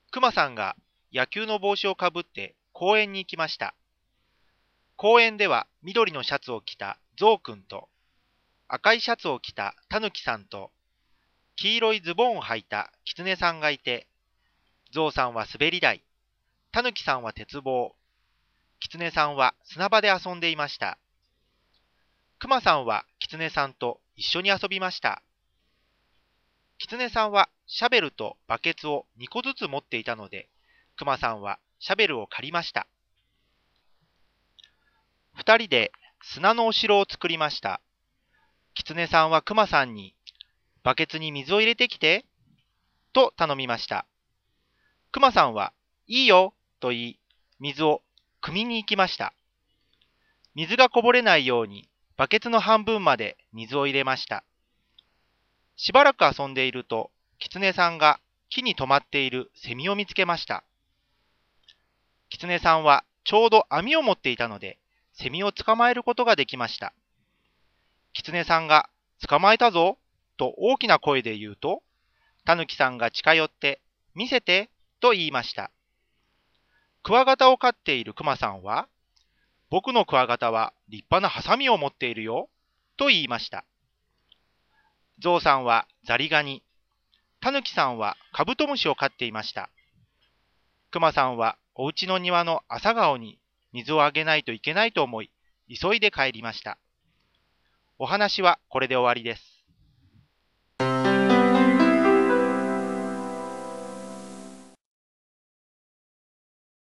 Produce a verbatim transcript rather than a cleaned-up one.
くまさんが野球の帽子をかぶって公園に行きました。公園では緑のシャツを着たゾウくんと赤いシャツを着たタヌキさんと黄色いズボンを履いたキツネさんがいて、ゾウさんは滑り台、タヌキさんは鉄棒、キツネさんは砂場で遊んでいました。クマさんはキツネさんと一緒に遊びました。キツネさんはシャベルとバケツをにこずつ持っていたので、クマさんはシャベルを借りました。二人で砂のお城を作りました。キツネさんはクマさんに、バケツに水を入れてきて、と頼みました。クマさんは、いいよ、と言い、水を汲みに行きました。水がこぼれないように、バケツの半分まで水を入れました。しばらく遊んでいると、キツネさんが木に止まっているセミを見つけました。キツネさんはちょうど網を持っていたので、セミを捕まえることができました。キツネさんが、捕まえたぞ、と大きな声で言うと、タヌキさんが近寄って、見せて、と言いました。クワガタを飼っているクマさんは、僕のクワガタは立派なハサミを持っているよ、と言いました。ゾウさんはザリガニ、タヌキさんはカブトムシを飼っていました。クマさんはお家の庭の朝顔に水をあげないといけないと思い、急いで帰りました。お話はこれで終わりです。